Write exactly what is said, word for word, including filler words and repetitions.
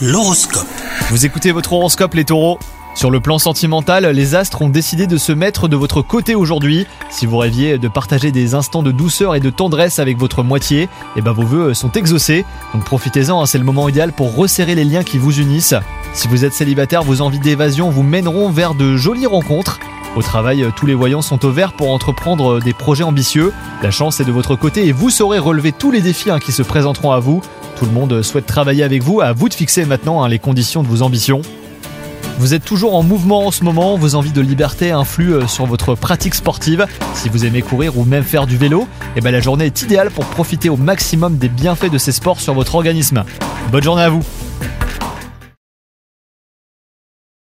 L'horoscope. Vous écoutez votre horoscope les taureaux. Sur le plan sentimental, les astres ont décidé de se mettre de votre côté aujourd'hui. Si vous rêviez de partager des instants de douceur et de tendresse avec votre moitié, eh ben vos vœux sont exaucés. Donc profitez-en, hein, c'est le moment idéal pour resserrer les liens qui vous unissent. Si vous êtes célibataire, vos envies d'évasion vous mèneront vers de jolies rencontres. Au travail, tous les voyants sont au vert pour entreprendre des projets ambitieux. La chance est de votre côté et vous saurez relever tous les défis hein, qui se présenteront à vous. Tout le monde souhaite travailler avec vous, à vous de fixer maintenant hein, les conditions de vos ambitions. Vous êtes toujours en mouvement en ce moment, vos envies de liberté influent sur votre pratique sportive. Si vous aimez courir ou même faire du vélo, eh ben la journée est idéale pour profiter au maximum des bienfaits de ces sports sur votre organisme. Bonne journée à vous!